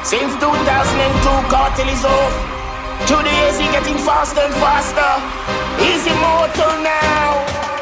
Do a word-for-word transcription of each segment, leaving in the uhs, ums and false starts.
Since two thousand two, cartel is off. Today is he getting faster and faster. Easy motor now.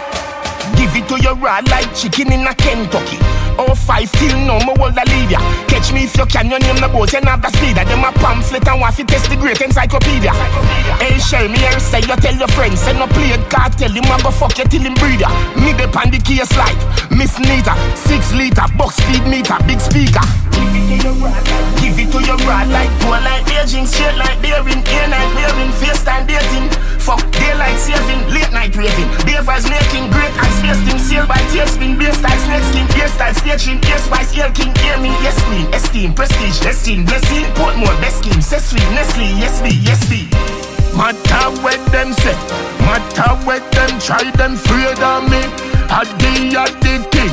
Give it to your rod like chicken in a Kentucky. Oh five till no more world a leader. Catch me if you can, your name the boat and have the speed. Them a pamphlet and want to test the great encyclopedia. Hey share me here say you tell your friends. Send no play it cartel, him a go fuck you till him breeder. Me dep on the case like Miss Nita. Six liter, box speed meter, big speaker. Give it to your rod like, give it to your rod like poor like Beijing, straight like daring, air night wearing, face time dating. Fuck daylight saving, late night raving. Beavers making great ice wasting, sail by tailspin, beer style snake skin, ear style station, ear spice, ear king, hear me, yes queen, esteem, prestige, destined, blessing, Portmore, best scheme, say sweet, Nestle, yes be, yes be. Matter what them say, matter what them try, them afraid of me. A day at the king,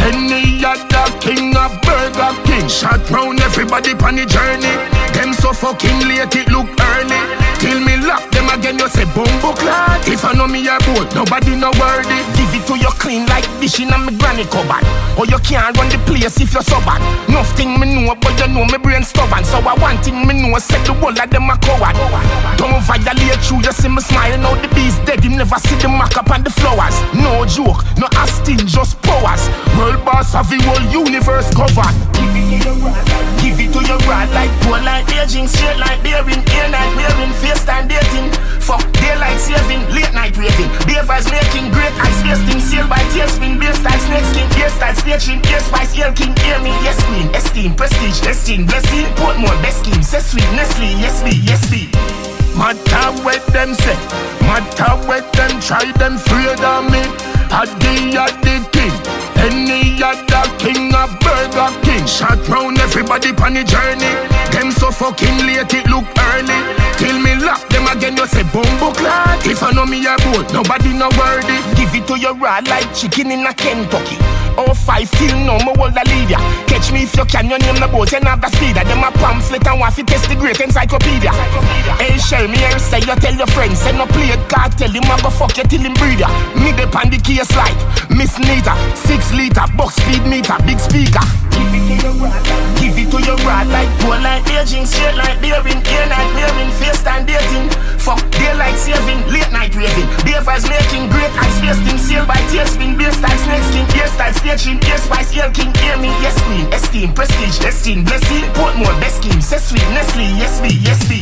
any other king, a Burger King. Shot round everybody on the journey. Them so fucking late, it look early. Till me lock them again, you say bumbo clad. If I know me a boat, nobody no worthy. Give it to you clean like dish in a me granny cupboard. Or you can't run the place if you're so bad. Nothing me know, but you know me brain stubborn. So I want thing me know, set the whole of them a coward. Don't violate you, you see me smiling out the beast dead. Him never see the mark up on the flowers. No joke, no Aston, just powers. World boss of the whole universe covered. Give it to your rod like, give it to your rod like poor like Beijing, straight like daring, air night wearing, face time dating. Fuck daylight saving, late night raving. Beavers making great ice wasting, sail by tailspin, beer style snake skin, ear style station, ear spice, ear king, hear me, yes queen, esteem, prestige, destined, blessing, Portmore, best scheme, say sweet, Nestle, yes be, yes be. Matter what them say, matter what them try, them afraid of me. A day at the king, any other king, a Burger King. Shot round everybody on the journey. Them so fucking late, it look early. Till me lock them again, you say bumbo clad. If I know me a boat, nobody no worthy. Give it to your rod like chicken in a Kentucky. Oh five till no more world a leader. Catch me if you can, your name the boat and have the speed. Them a pamphlet and want to test the great encyclopedia. Hey share me here say you tell your friends. Send no play it cartel, him a go fuck you till him breeder. Me dep on the case like Miss Nita. Six liter, box speed meter, big speaker. Give it to your rod like, give it to your rod like poor like Beijing, straight like daring, air night wearing, face time dating. Fuck daylight saving, late night raving. Beavers making great ice wasting, sail by tailspin, beer style snake skin, ear style station, ear spice, ear king, hear me, yes queen, esteem, prestige, destined, blessing, Portmore, best scheme, say sweet, Nestle, yes be, yes be.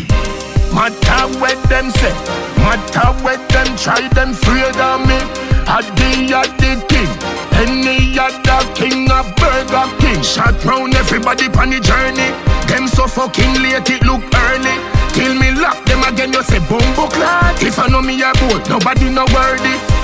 Matter what them say, matter what them try, them afraid of me. A day at the king, any other king, a Burger King. Shot round everybody on the journey. Them so fucking late, it look early. Till me lock them again, you say bumbo clad. If I know me a boat, nobody no worthy.